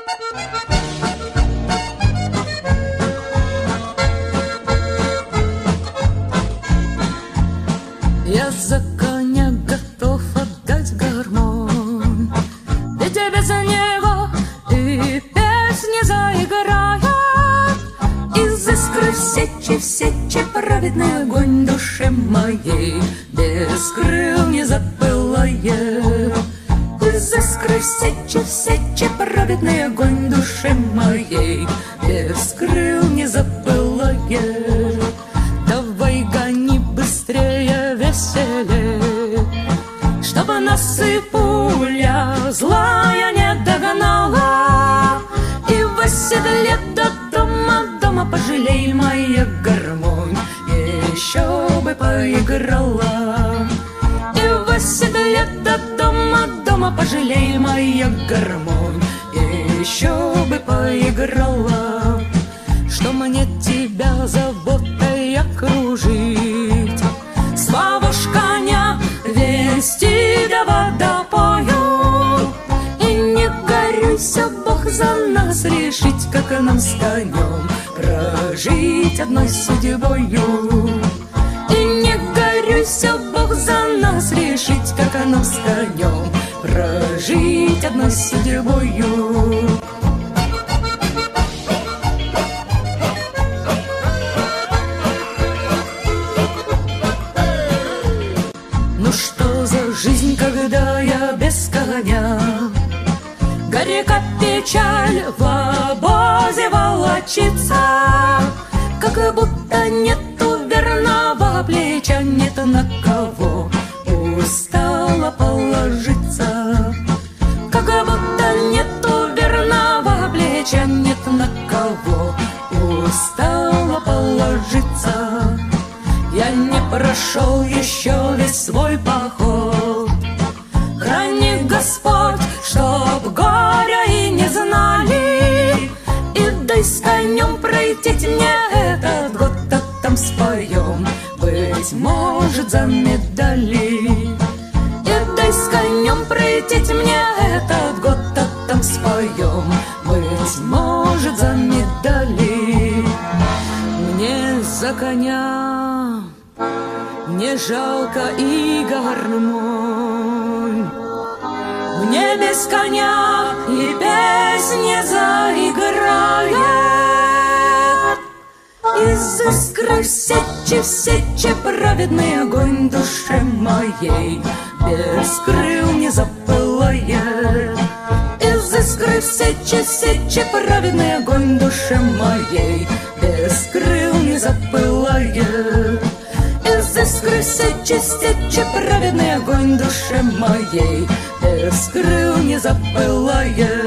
Я за коня готов отдать гармонь, ведь без него и песни заиграет. Из искры в сечи праведный огонь душе моей без крыл не запылает. Из искры в сечи праведный огонь душе моей без крыл не запылает. Давай гони быстрее, веселее, чтобы нас и пуля злая не догнала. И в седле до дома пожалей моя гармонь, еще бы поиграла. И в седле до дома пожалей моя гармонь, еще бы поиграла. Что мне тебя заботой окружить, с коня вести до водопою. И не горюйся, Бог за нас решить, как нам с конем прожить одной судьбою. И не горюйся, Бог за нас решить, как нам с конем прожить одной судьбою. Что за жизнь, когда я без коня? Горька печаль в обозе волочится, как будто нету верного плеча, нет на кого устала положиться. Как будто нету верного плеча, нет на кого устала положиться. Я не прошел еще весь свой поход, храни Господь, чтоб горя и не знали. И дай с конем пройти мне этот год, а там споем, быть может, за медали. И дай с конем пройти мне этот год, а там споем, быть может, за медали. Мне за коня не жалко и гармонь, мне без коня и песни заиграет. Из искры в сечи праведный огонь душе моей без крыл не запылает. Из искры в сечи праведный огонь душе моей без крыл не запылает. Из искры в сечи праведный огонь душе моей без крыл не запылает.